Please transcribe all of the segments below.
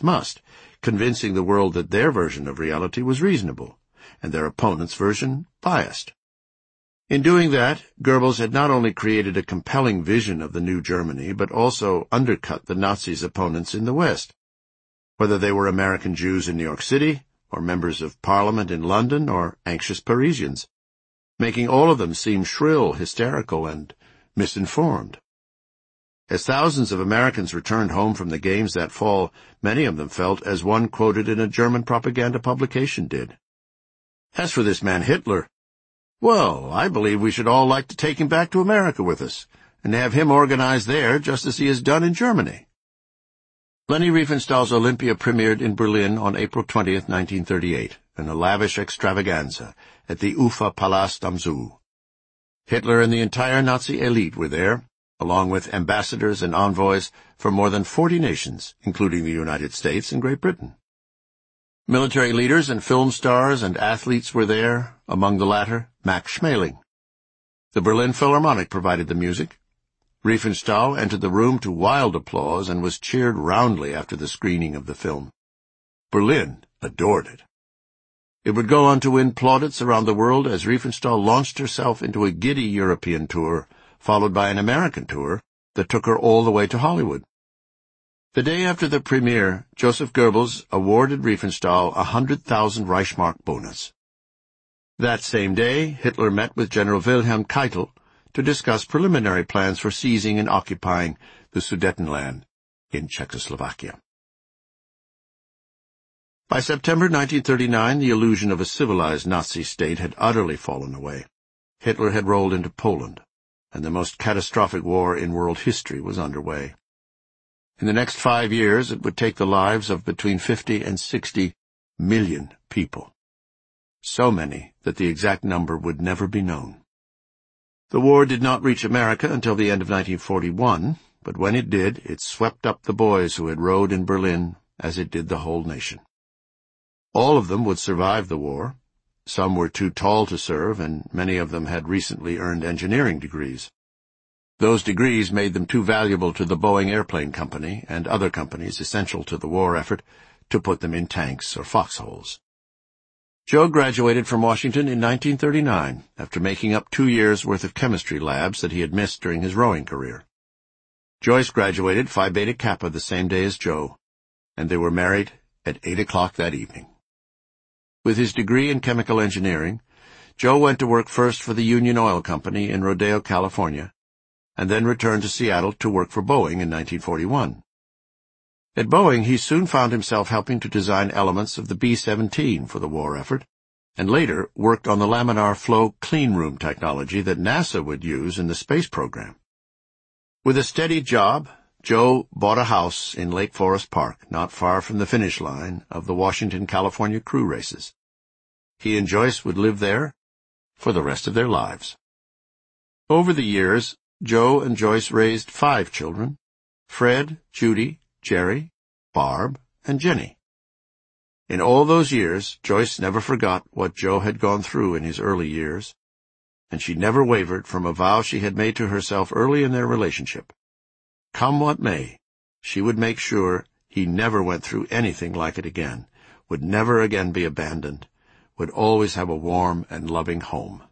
journalists must, convincing the world that their version of reality was reasonable, and their opponent's version biased. In doing that, Goebbels had not only created a compelling vision of the new Germany, but also undercut the Nazis' opponents in the West, whether they were American Jews in New York City, or members of Parliament in London, or anxious Parisians, making all of them seem shrill, hysterical, and misinformed. As thousands of Americans returned home from the games that fall, many of them felt as one quoted in a German propaganda publication did. As for this man Hitler, well, I believe we should all like to take him back to America with us, and have him organize there just as he has done in Germany. Leni Riefenstahl's Olympia premiered in Berlin on April 20th, 1938, in a lavish extravaganza at the Uferpalast am Zoo. Hitler and the entire Nazi elite were there, along with ambassadors and envoys from more than 40 nations, including the United States and Great Britain. Military leaders and film stars and athletes were there, among the latter, Max Schmeling. The Berlin Philharmonic provided the music. Riefenstahl entered the room to wild applause and was cheered roundly after the screening of the film. Berlin adored it. It would go on to win plaudits around the world as Riefenstahl launched herself into a giddy European tour, followed by an American tour that took her all the way to Hollywood. The day after the premiere, Joseph Goebbels awarded Riefenstahl 100,000 Reichsmark bonus. That same day, Hitler met with General Wilhelm Keitel to discuss preliminary plans for seizing and occupying the Sudetenland in Czechoslovakia. By September 1939, the illusion of a civilized Nazi state had utterly fallen away. Hitler had rolled into Poland, and the most catastrophic war in world history was underway. In the next 5 years, it would take the lives of between 50 and 60 million people. So many that the exact number would never be known. The war did not reach America until the end of 1941, but when it did, it swept up the boys who had rowed in Berlin as it did the whole nation. All of them would survive the war. Some were too tall to serve, and many of them had recently earned engineering degrees. Those degrees made them too valuable to the Boeing Airplane Company and other companies essential to the war effort to put them in tanks or foxholes. Joe graduated from Washington in 1939 after making up 2 years' worth of chemistry labs that he had missed during his rowing career. Joyce graduated Phi Beta Kappa the same day as Joe, and they were married at 8 o'clock that evening. With his degree in chemical engineering, Joe went to work first for the Union Oil Company in Rodeo, California, and then returned to Seattle to work for Boeing in 1941. At Boeing, he soon found himself helping to design elements of the B-17 for the war effort, and later worked on the laminar flow cleanroom technology that NASA would use in the space program. With a steady job, Joe bought a house in Lake Forest Park, not far from the finish line of the Washington, California crew races. He and Joyce would live there for the rest of their lives. Over the years, Joe and Joyce raised 5 children: Fred, Judy, Jerry, Barb, and Jenny. In all those years, Joyce never forgot what Joe had gone through in his early years, and she never wavered from a vow she had made to herself early in their relationship. Come what may, she would make sure he never went through anything like it again, would never again be abandoned, would always have a warm and loving home.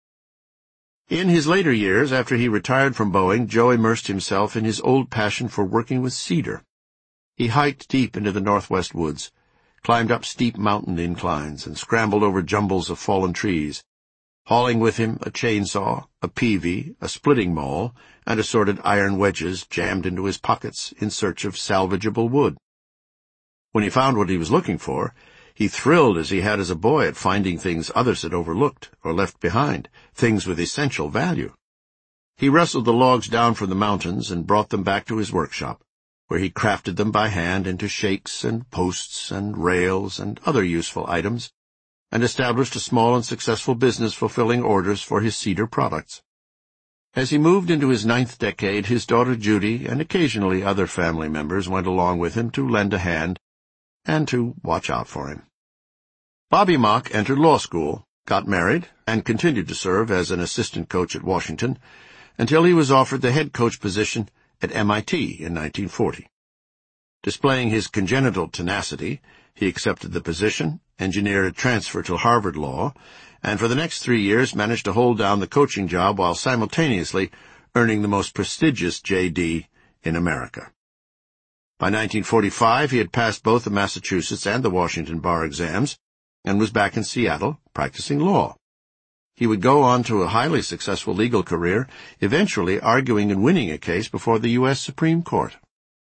In his later years, after he retired from Boeing, Joe immersed himself in his old passion for working with cedar. He hiked deep into the northwest woods, climbed up steep mountain inclines, and scrambled over jumbles of fallen trees, hauling with him a chainsaw, a peavey, a splitting maul, and assorted iron wedges jammed into his pockets in search of salvageable wood. When he found what he was looking for, he thrilled as he had as a boy at finding things others had overlooked or left behind, things with essential value. He wrestled the logs down from the mountains and brought them back to his workshop, where he crafted them by hand into shakes and posts and rails and other useful items, and established a small and successful business fulfilling orders for his cedar products. As he moved into his 9th decade, his daughter Judy and occasionally other family members went along with him to lend a hand and to watch out for him. Bobby Mock entered law school, got married, and continued to serve as an assistant coach at Washington until he was offered the head coach position at MIT in 1940. Displaying his congenital tenacity, he accepted the position, engineered a transfer to Harvard Law, and for the next 3 years managed to hold down the coaching job while simultaneously earning the most prestigious J.D. in America. By 1945, he had passed both the Massachusetts and the Washington bar exams and was back in Seattle practicing law. He would go on to a highly successful legal career, eventually arguing and winning a case before the U.S. Supreme Court.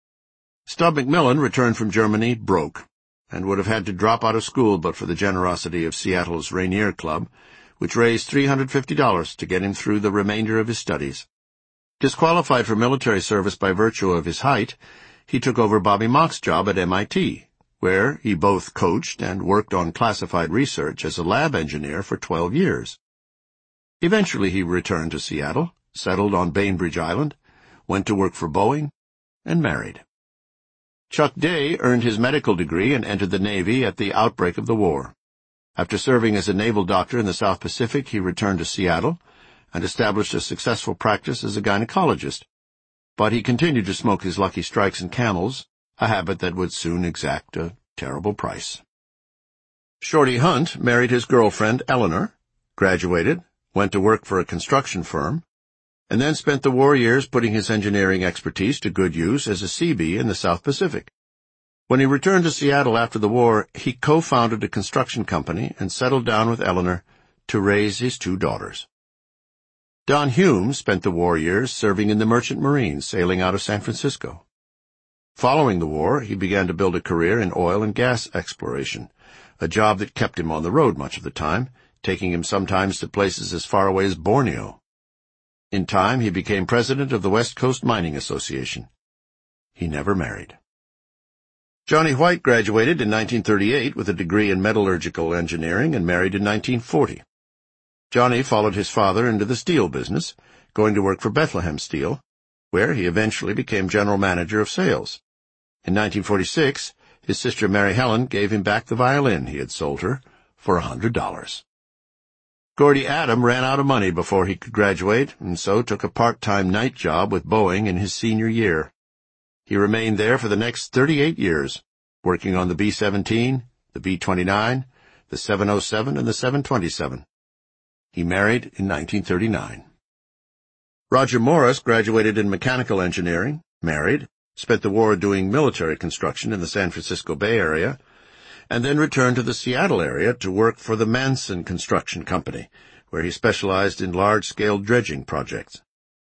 Stub McMillan returned from Germany broke, and would have had to drop out of school but for the generosity of Seattle's Rainier Club, which raised $350 to get him through the remainder of his studies. Disqualified for military service by virtue of his height, he took over Bobby Mock's job at MIT, where he both coached and worked on classified research as a lab engineer for 12 years. Eventually he returned to Seattle, settled on Bainbridge Island, went to work for Boeing, and married. Chuck Day earned his medical degree and entered the Navy at the outbreak of the war. After serving as a naval doctor in the South Pacific, he returned to Seattle and established a successful practice as a gynecologist. But he continued to smoke his Lucky Strikes and Camels, a habit that would soon exact a terrible price. Shorty Hunt married his girlfriend Eleanor, graduated, went to work for a construction firm, and then spent the war years putting his engineering expertise to good use as a Seabee in the South Pacific. When he returned to Seattle after the war, he co-founded a construction company and settled down with Eleanor to raise his 2 daughters. Don Hume spent the war years serving in the Merchant Marine, sailing out of San Francisco. Following the war, he began to build a career in oil and gas exploration, a job that kept him on the road much of the time, taking him sometimes to places as far away as Borneo. In time, he became president of the West Coast Mining Association. He never married. Johnny White graduated in 1938 with a degree in metallurgical engineering and married in 1940. Johnny followed his father into the steel business, going to work for Bethlehem Steel, where he eventually became general manager of sales. In 1946, his sister Mary Helen gave him back the violin he had sold her for $100. Gordy Adam ran out of money before he could graduate, and so took a part-time night job with Boeing in his senior year. He remained there for the next 38 years, working on the B-17, the B-29, the 707, and the 727. He married in 1939. Roger Morris graduated in mechanical engineering, married, spent the war doing military construction in the San Francisco Bay Area, and then returned to the Seattle area to work for the Manson Construction Company, where he specialized in large-scale dredging projects.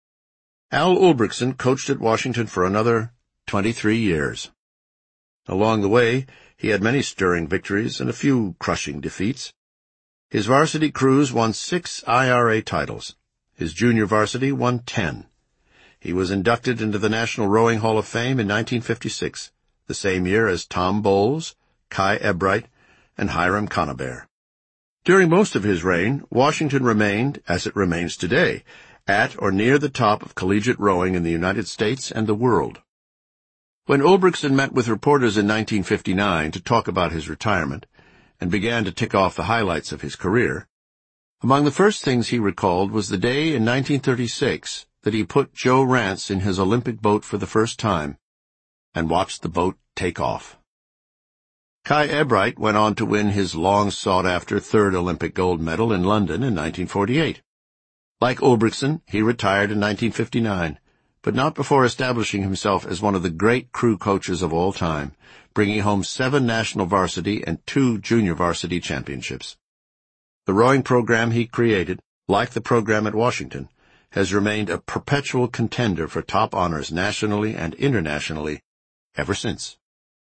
Al Ulbrichtson coached at Washington for another 23 years. Along the way, he had many stirring victories and a few crushing defeats. His varsity crews won 6 IRA titles. His junior varsity won 10. He was inducted into the National Rowing Hall of Fame in 1956, the same year as Tom Bowles, Kai Ebright, and Hiram Conabear. During most of his reign, Washington remained, as it remains today, at or near the top of collegiate rowing in the United States and the world. When Ulbrichtson met with reporters in 1959 to talk about his retirement, and began to tick off the highlights of his career, among the first things he recalled was the day in 1936 that he put Joe Rance in his Olympic boat for the first time, and watched the boat take off. Kai Ebright went on to win his long-sought-after 3rd Olympic gold medal in London in 1948. Like Ulbrichtson, he retired in 1959, but not before establishing himself as one of the great crew coaches of all time, bringing home 7 national varsity and 2 junior varsity championships. The rowing program he created, like the program at Washington, has remained a perpetual contender for top honors nationally and internationally ever since.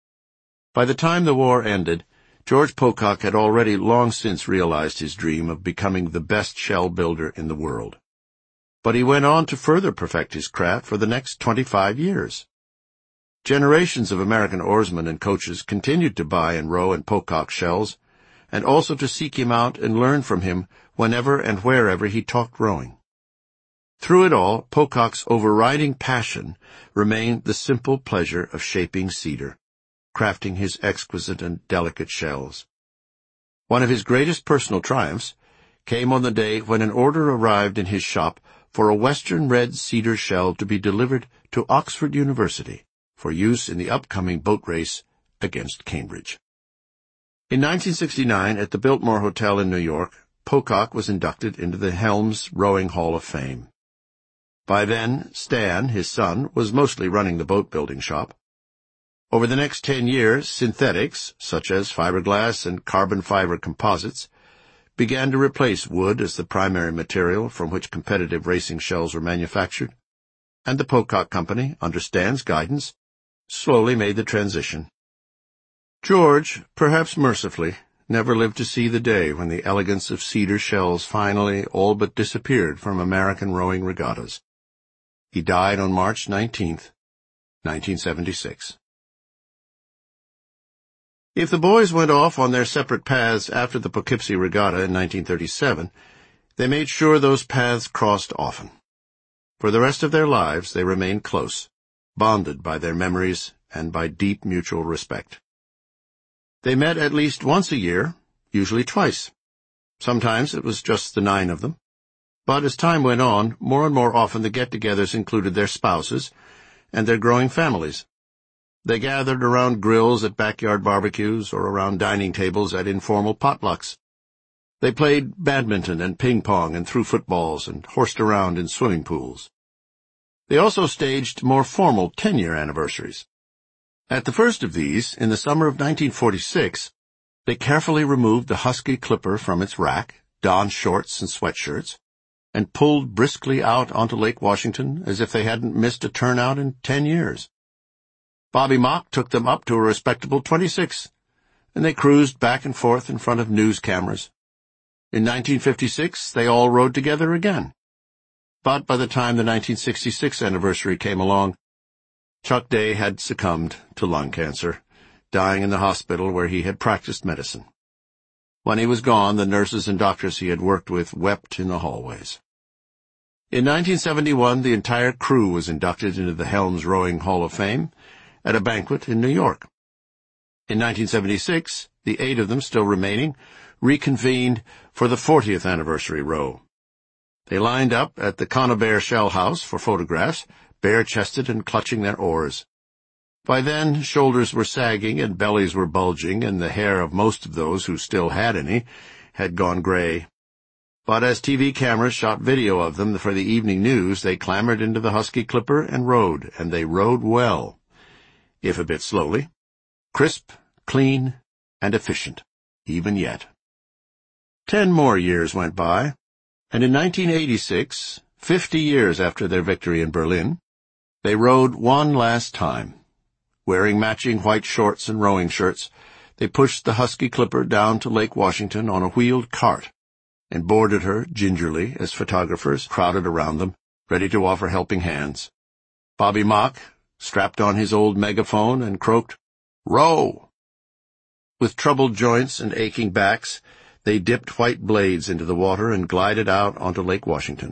By the time the war ended, George Pocock had already long since realized his dream of becoming the best shell builder in the world. But he went on to further perfect his craft for the next 25 years. Generations of American oarsmen and coaches continued to buy and row in Pocock shells, and also to seek him out and learn from him whenever and wherever he talked rowing. Through it all, Pocock's overriding passion remained the simple pleasure of shaping cedar, crafting his exquisite and delicate shells. One of his greatest personal triumphs came on the day when an order arrived in his shop for a western red cedar shell to be delivered to Oxford University for use in the upcoming boat race against Cambridge. In 1969, at the Biltmore Hotel in New York, Pocock was inducted into the Helms Rowing Hall of Fame. By then, Stan, his son, was mostly running the boat-building shop. Over the next 10 years, synthetics, such as fiberglass and carbon fiber composites, began to replace wood as the primary material from which competitive racing shells were manufactured, and the Pocock Company, under Stan's guidance, slowly made the transition. George, perhaps mercifully, never lived to see the day when the elegance of cedar shells finally all but disappeared from American rowing regattas. He died on March 19th, 1976. If the boys went off on their separate paths after the Poughkeepsie Regatta in 1937, they made sure those paths crossed often. For the rest of their lives, they remained close, bonded by their memories and by deep mutual respect. They met at least once a year, usually twice. Sometimes it was just the 9 of them. But as time went on, more and more often the get-togethers included their spouses and their growing families. They gathered around grills at backyard barbecues or around dining tables at informal potlucks. They played badminton and ping-pong and threw footballs and horsed around in swimming pools. They also staged more formal 10-year anniversaries. At the first of these, in the summer of 1946, they carefully removed the Husky Clipper from its rack, donned shorts and sweatshirts, and pulled briskly out onto Lake Washington as if they hadn't missed a turnout in 10 years. Bobby Mock took them up to a respectable 26, and they cruised back and forth in front of news cameras. In 1956, they all rode together again. But by the time the 1966 anniversary came along, Chuck Day had succumbed to lung cancer, dying in the hospital where he had practiced medicine. When he was gone, the nurses and doctors he had worked with wept in the hallways. In 1971, the entire crew was inducted into the Helms Rowing Hall of Fame at a banquet in New York. In 1976, the 8 of them still remaining reconvened for the 40th anniversary row. They lined up at the Conibear Shell House for photographs, bare-chested and clutching their oars. By then, shoulders were sagging and bellies were bulging, and the hair of most of those who still had any had gone gray. But as TV cameras shot video of them for the evening news, they clambered into the Husky Clipper and they rowed well, if a bit slowly, crisp, clean, and efficient, even yet. 10 more years went by, and in 1986, 50 years after their victory in Berlin, they rowed one last time. Wearing matching white shorts and rowing shirts, they pushed the Husky Clipper down to Lake Washington on a wheeled cart and boarded her gingerly as photographers crowded around them, ready to offer helping hands. Bobby Mock strapped on his old megaphone and croaked, "Row!" With troubled joints and aching backs, they dipped white blades into the water and glided out onto Lake Washington.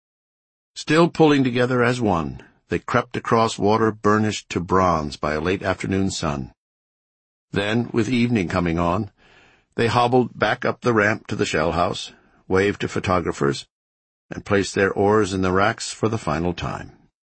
Still pulling together as one, they crept across water burnished to bronze by a late afternoon sun. Then, with evening coming on, they hobbled back up the ramp to the shell house, waved to photographers, and placed their oars in the racks for the final time.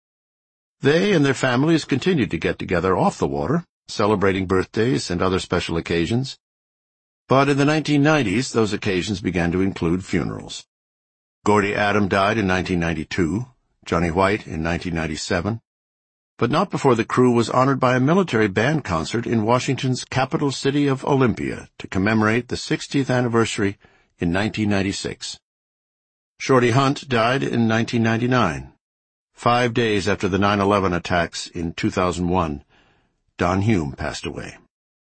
They and their families continued to get together off the water, celebrating birthdays and other special occasions. But in the 1990s, those occasions began to include funerals. Gordy Adam died in 1992, Johnny White in 1997, but not before the crew was honored by a military band concert in Washington's capital city of Olympia to commemorate the 60th anniversary in 1996. Shorty Hunt died in 1999. 5 days after the 9/11 attacks in 2001, Don Hume passed away.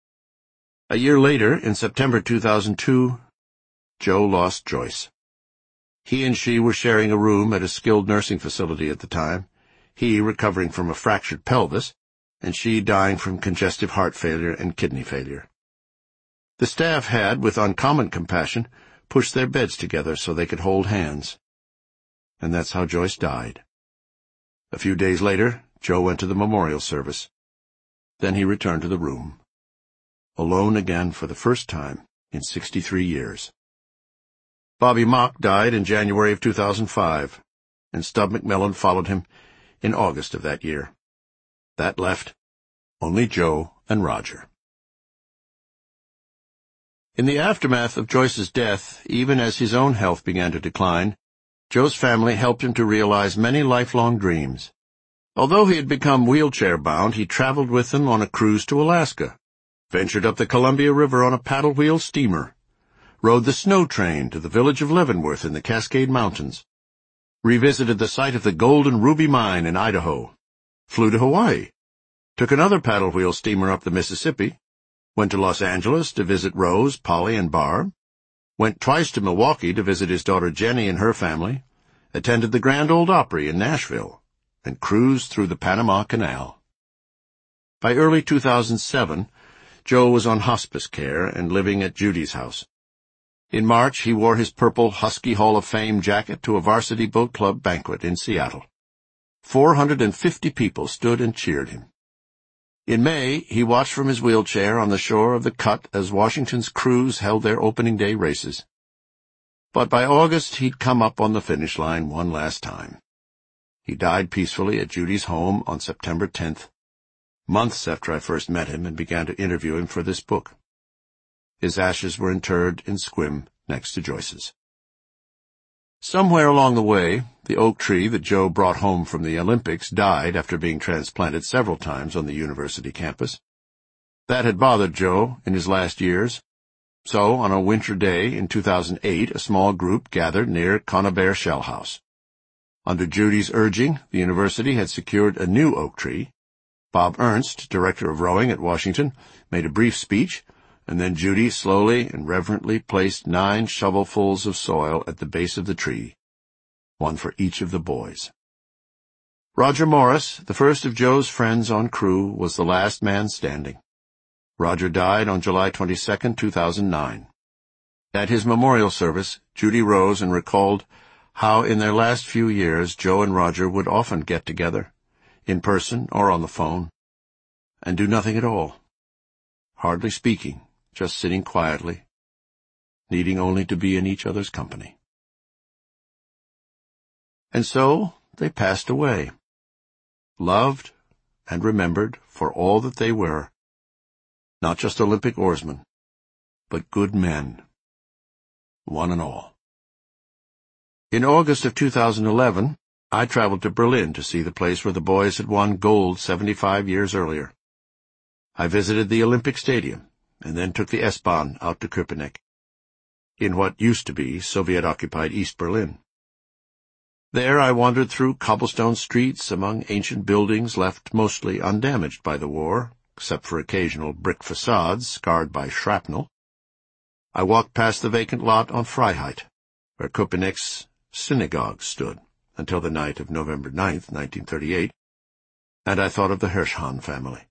A year later, in September 2002, Joe lost Joyce. He and she were sharing a room at a skilled nursing facility at the time, he recovering from a fractured pelvis, and she dying from congestive heart failure and kidney failure. The staff had, with uncommon compassion, pushed their beds together so they could hold hands. And that's how Joyce died. A few days later, Joe went to the memorial service. Then he returned to the room. Alone again for the first time in 63 years. Bobby Mock died in January of 2005, and Stub McMillan followed him in August of that year. That left Only Joe and Roger. In the aftermath of Joyce's death, even as his own health began to decline, Joe's family helped him to realize many lifelong dreams. Although he had become wheelchair-bound, he traveled with them on a cruise to Alaska, ventured up the Columbia River on a paddle-wheel steamer, rode the snow train to the village of Leavenworth in the Cascade Mountains, revisited the site of the Golden Ruby Mine in Idaho, flew to Hawaii, took another paddle-wheel steamer up the Mississippi, went to Los Angeles to visit Rose, Polly, and Barb, went twice to Milwaukee to visit his daughter Jenny and her family, attended the Grand Ole Opry in Nashville, and cruised through the Panama Canal. By early 2007, Joe was on hospice care and living at Judy's house. In March, he wore his purple Husky Hall of Fame jacket to a Varsity Boat Club banquet in Seattle. 450 people stood and cheered him. In May, he watched from his wheelchair on the shore of the Cut as Washington's crews held their opening day races. But by August, he'd come up on the finish line one last time. He died peacefully at Judy's home on September 10th, months after I first met him and began to interview him for this book. His ashes were interred in Sequim next to Joyce's. Somewhere along the way, the oak tree that Joe brought home from the Olympics died after being transplanted several times on the university campus. That had bothered Joe in his last years. So, on a winter day in 2008, a small group gathered near Conybeare Shell House. Under Judy's urging, the university had secured a new oak tree. Bob Ernst, director of rowing at Washington, made a brief speech, and then Judy slowly and reverently placed 9 shovelfuls of soil at the base of the tree, one for each of the boys. Roger Morris, the first of Joe's friends on crew, was the last man standing. Roger died on July 22, 2009. At his memorial service, Judy rose and recalled how in their last few years Joe and Roger would often get together, in person or on the phone, and do nothing at all, hardly speaking, just sitting quietly, needing only to be in each other's company. And so they passed away, loved and remembered for all that they were, not just Olympic oarsmen, but good men, one and all. In August of 2011, I traveled to Berlin to see the place where the boys had won gold 75 years earlier. I visited the Olympic Stadium, and then took the S-Bahn out to Köpenick, in what used to be Soviet-occupied East Berlin. There I wandered through cobblestone streets among ancient buildings left mostly undamaged by the war, except for occasional brick facades scarred by shrapnel. I walked past the vacant lot on Freiheit, where Köpenick's synagogue stood until the night of November 9th, 1938, and I thought of the Hirschhahn family.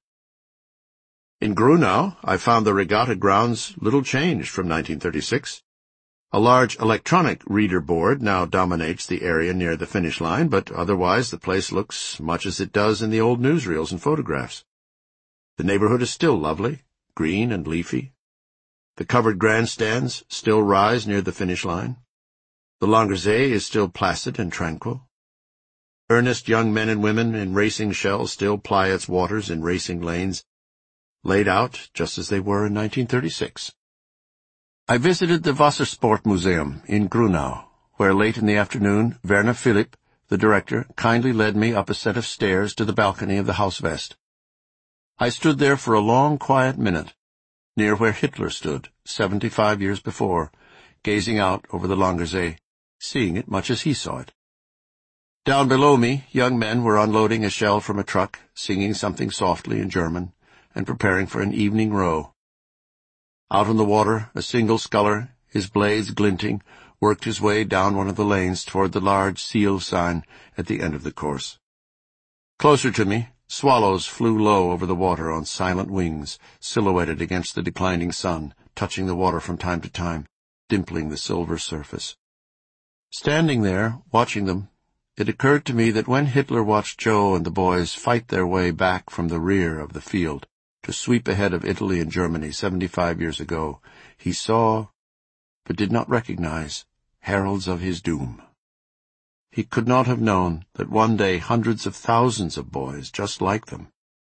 In Grunau, I found the regatta grounds little changed from 1936. A large electronic reader board now dominates the area near the finish line, but otherwise the place looks much as it does in the old newsreels and photographs. The neighborhood is still lovely, green and leafy. The covered grandstands still rise near the finish line. The Langersee is still placid and tranquil. Earnest young men and women in racing shells still ply its waters in racing lanes, laid out just as they were in 1936. I visited the Wassersportmuseum in Grunau, where late in the afternoon Werner Philipp, the director, kindly led me up a set of stairs to the balcony of the Haus West. I stood there for a long, quiet minute, near where Hitler stood 75 years before, gazing out over the Langersee, seeing it much as he saw it. Down below me, young men were unloading a shell from a truck, singing something softly in German, and preparing for an evening row. Out on the water, a single sculler, his blades glinting, worked his way down one of the lanes toward the large seal sign at the end of the course. Closer to me, swallows flew low over the water on silent wings, silhouetted against the declining sun, touching the water from time to time, dimpling the silver surface. Standing there, watching them, it occurred to me that when Hitler watched Joe and the boys fight their way back from the rear of the field to sweep ahead of Italy and Germany 75 years ago, he saw, but did not recognize, heralds of his doom. He could not have known that one day hundreds of thousands of boys just like them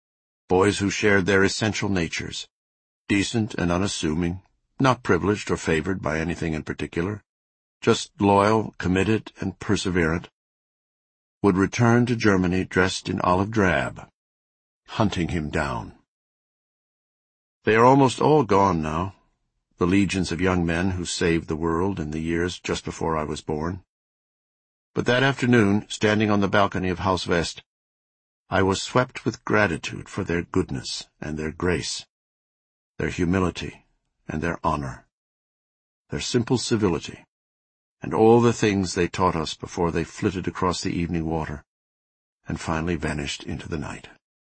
boys who shared their essential natures, decent and unassuming, not privileged or favored by anything in particular, just loyal, committed, and perseverant, would return to Germany dressed in olive drab, hunting him down. They are almost all gone now, the legions of young men who saved the world in the years just before I was born. But that afternoon, standing on the balcony of Haus West, I was swept with gratitude for their goodness and their grace, their humility and their honor, their simple civility, and all the things they taught us before they flitted across the evening water and finally vanished into the night.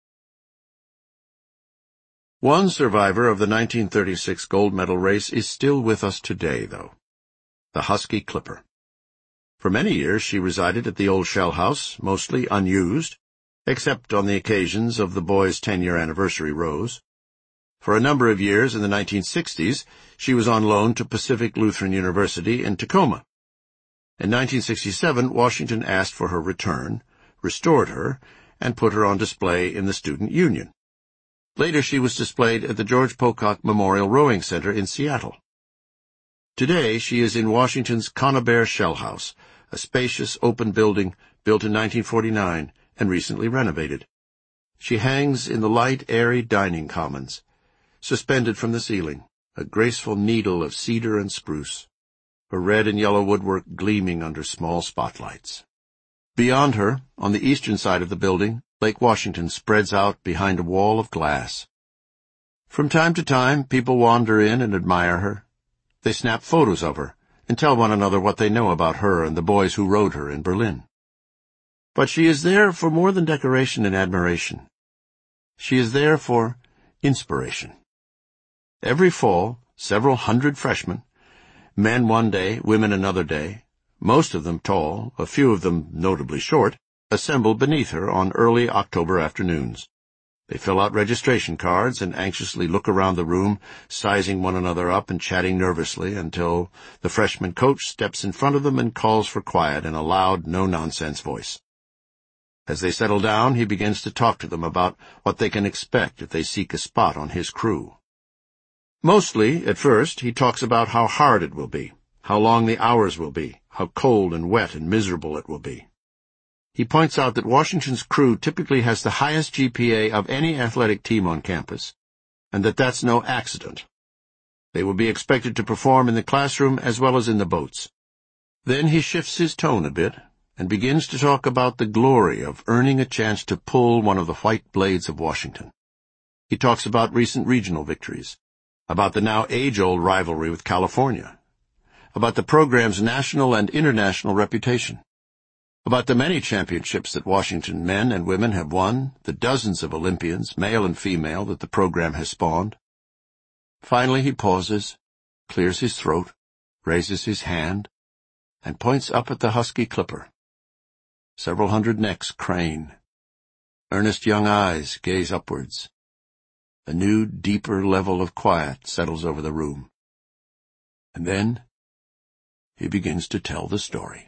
One survivor of the 1936 gold medal race is still with us today, though, the Husky Clipper. For many years she resided at the old Shell House, mostly unused, except on the occasions of the boys' 10-year anniversary rows. For a number of years in the 1960s, she was on loan to Pacific Lutheran University in Tacoma. In 1967, Washington asked for her return, restored her, and put her on display in the Student Union. Later she was displayed at the George Pocock Memorial Rowing Center in Seattle. Today she is in Washington's Conibear Shell House, a spacious open building built in 1949 and recently renovated. She hangs in the light, airy dining commons, suspended from the ceiling, a graceful needle of cedar and spruce, her red and yellow woodwork gleaming under small spotlights. Beyond her, on the eastern side of the building, Lake Washington spreads out behind a wall of glass. From time to time, people wander in and admire her. They snap photos of her and tell one another what they know about her and the boys who rowed her in Berlin. But she is there for more than decoration and admiration. She is there for inspiration. Every fall, several hundred freshmen, men one day, women another day, most of them tall, a few of them notably short, assemble beneath her on early October afternoons. They fill out registration cards and anxiously look around the room, sizing one another up and chatting nervously until the freshman coach steps in front of them and calls for quiet in a loud, no-nonsense voice. As they settle down, he begins to talk to them about what they can expect if they seek a spot on his crew. Mostly, at first, he talks about how hard it will be, how long the hours will be, how cold and wet and miserable it will be. He points out that Washington's crew typically has the highest GPA of any athletic team on campus, and that that's no accident. They will be expected to perform in the classroom as well as in the boats. Then he shifts his tone a bit and begins to talk about the glory of earning a chance to pull one of the white blades of Washington. He talks about recent regional victories, about the now age-old rivalry with California, about the program's national and international reputation, about the many championships that Washington men and women have won, the dozens of Olympians, male and female, that the program has spawned. Finally he pauses, clears his throat, raises his hand, and points up at the Husky Clipper. Several hundred necks crane. Earnest young eyes gaze upwards. A new, deeper level of quiet settles over the room. And then he begins to tell the story.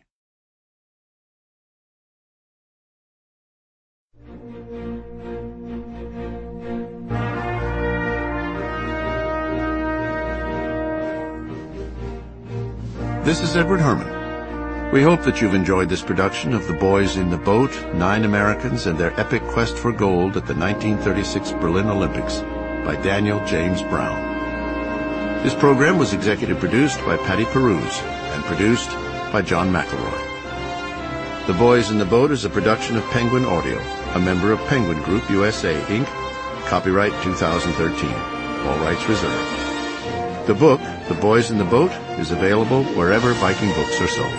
This is Edward Herman. We hope that you've enjoyed this production of The Boys in the Boat, 9 Americans and Their Epic Quest for Gold at the 1936 Berlin Olympics by Daniel James Brown. This program was executive produced by Patty Peruse and produced by John McElroy. The Boys in the Boat is a production of Penguin Audio, a member of Penguin Group USA, Inc., copyright 2013, all rights reserved. The book, The Boys in the Boat, is available wherever Viking books are sold.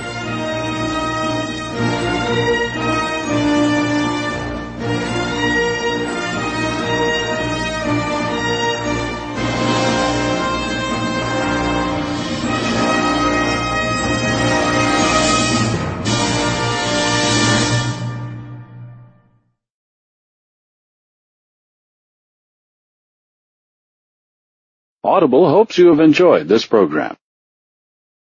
Audible hopes you have enjoyed this program.